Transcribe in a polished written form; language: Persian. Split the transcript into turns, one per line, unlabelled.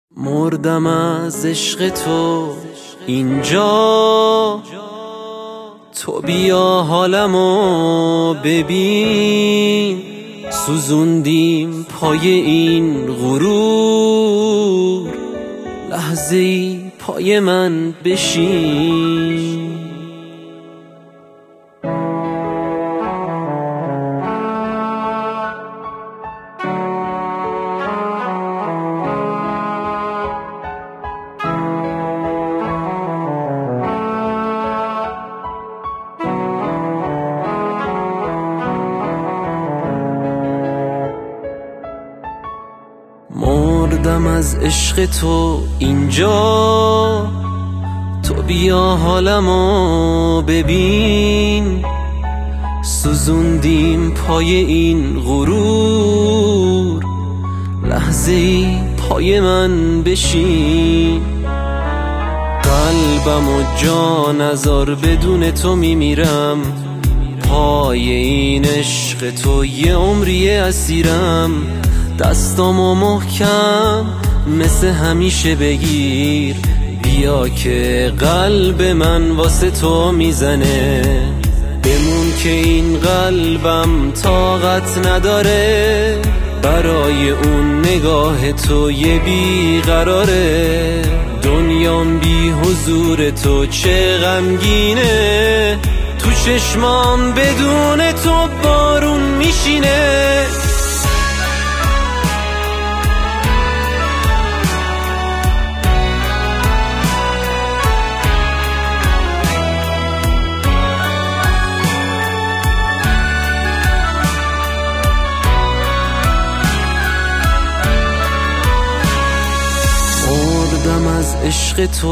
مردم از عشق تو اینجا، تو بیا حالمو ببین. سوزوندیم پای این غرور، لحظه ای پای من بشین. مردم از عشق تو اینجا، تو بیا حالمو ببین. سوزوندیم پای این غرور، لحظه ای پای من بشین. قلبم و جان ازار بدون تو میمیرم، پای این عشق تو یه عمری اسیرم. دستامو محکم مثل همیشه بگیر، بیا که قلب من واسه تو میزنه. بمون که این قلبم طاقت نداره، برای اون نگاه تو یه بیقراره. دنیام بی حضور تو چه غمگینه، تو چشمام بدون تو بارون میشینه. مردم از عشق تو